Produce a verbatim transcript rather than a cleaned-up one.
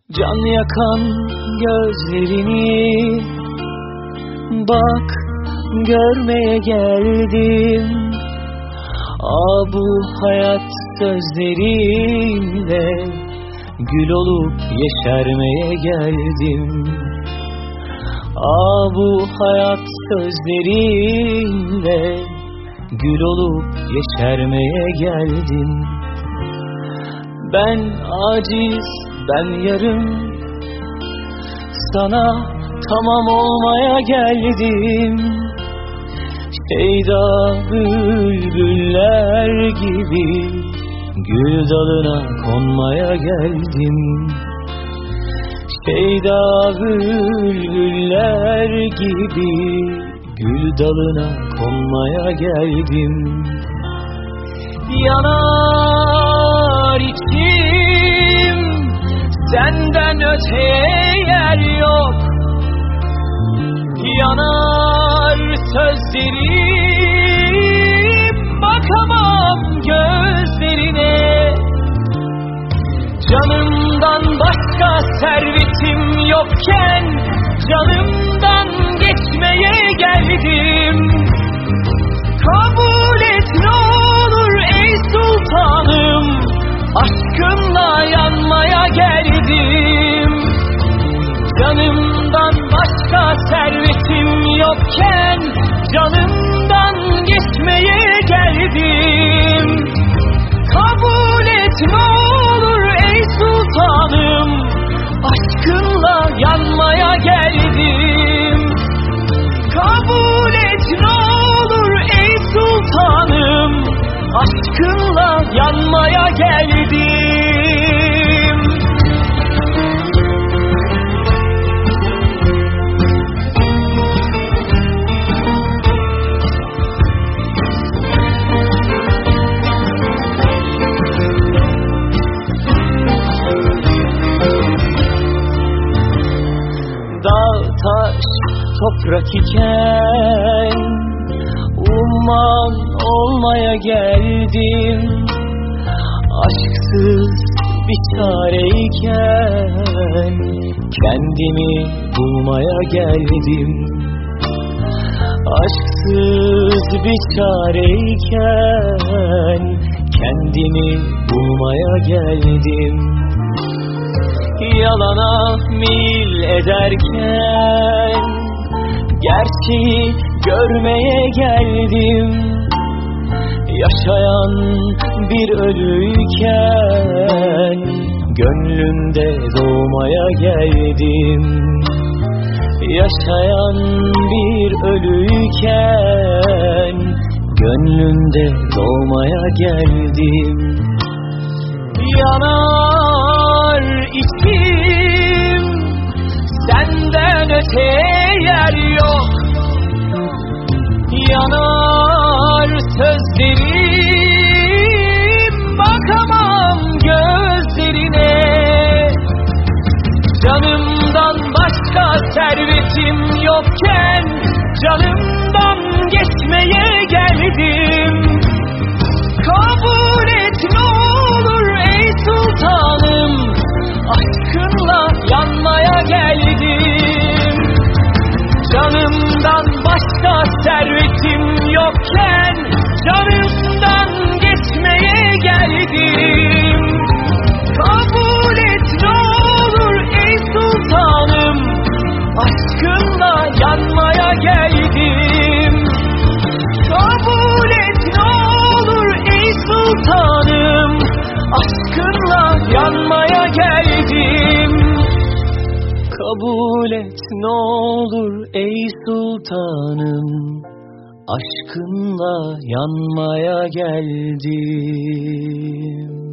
Can yakan gözlerini bak görmeye geldim. Aa, bu hayat sözlerinle gül olup yeşermeye geldim. Aa, bu hayat sözlerinle gül olup yeşermeye geldim. Ben aciz, ben yarım, sana tamam olmaya geldim. Şeyda bülbüller gibi gül dalına konmaya geldim. Şeyda bülbüller gibi gül dalına konmaya geldim. Yanar içim, senden öteye yer yok. Yanar sözlerim, bakamam gözlerine. Canımdan başka servetim yokken canımdan geçmeye geldim. Kabul et ne olur ey sultanım, aşkınla yanmaya geldim. Canımdan başka servetim yokken canımdan geçmeye geldim. Kabul et ne olur ey sultanım, aşkınla yanmaya geldim. Kabul et ne olur ey sultanım, aşkınla yanmaya geldim. Dağ, taş, toprak iken umman olmaya geldim. Aşksız bir çareyken kendimi bulmaya geldim. Aşksız bir çareyken kendimi bulmaya geldim. Yalana mil ederken gerçeği görmeye geldim. Yaşayan bir ölüyken gönlümde doğmaya geldim. Yaşayan bir ölüyken gönlümde doğmaya geldim. Yanar içim, senden öteye yer yok. Yanar sözlerim, bakamam gözlerine. Canımdan başka servetim yokken canımdan geçmeye geldim. Kabul et ne olur ey sultanım, aşkınla yanmaya geldim. Canımdan başka servetim yokken canımdan geçmeye geldim. Kabul et ne olur ey sultanım, aşkınla yanmaya geldim. Kabul et ne olur ey sultanım, aşkınla yanmaya geldim. Kabul et ne olur ey sultanım, aşkınla yanmaya geldim.